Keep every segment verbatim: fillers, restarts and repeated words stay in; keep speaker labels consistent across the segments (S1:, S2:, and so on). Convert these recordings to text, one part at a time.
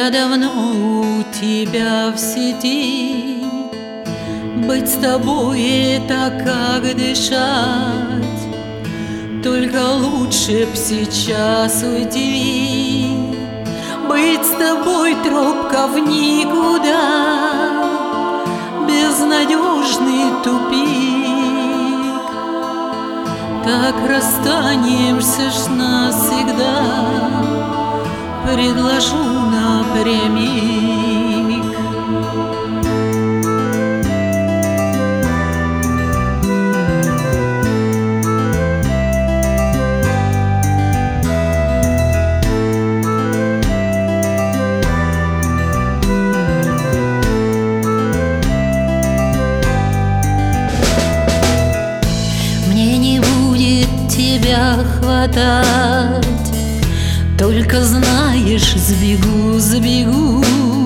S1: Я давно у тебя в сети. Быть с тобой — это как дышать. Только лучше б сейчас уйти. Быть с тобой — тропка в никуда, безнадежный тупик. Так расстанемся ж навсегда, предложу напрямик. Мне не будет тебя хватать, только знаешь, сбегу, сбегу.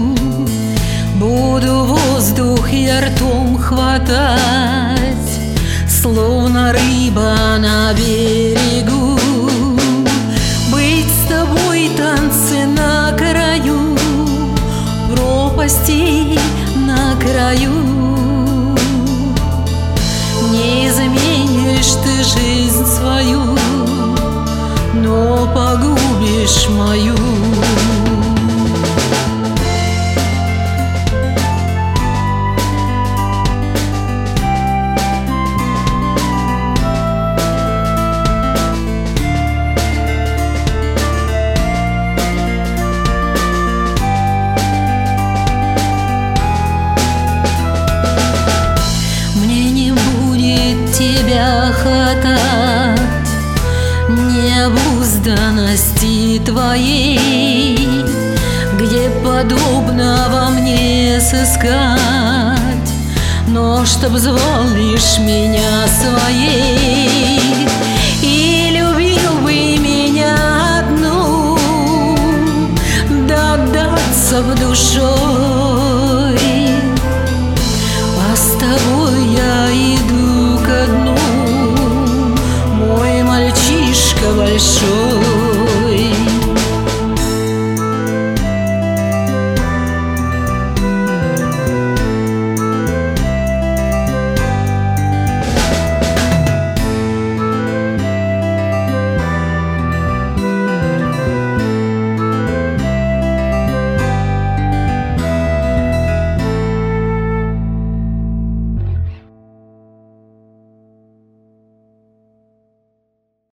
S1: Буду воздух я ртом хватать, словно рыба на берегу. Быть с тобой — танцы на краю, пропасти на краю. Не изменишь ты жизнь свою, но погубишь мою. Мне не будет тебя хватать, необузданности твоей, где подобного мне сыскать. Но чтоб звал лишь меня своей и любил бы меня одну, да отдаться в душой. А с тобой я иду ко дну, мой мальчишка большой.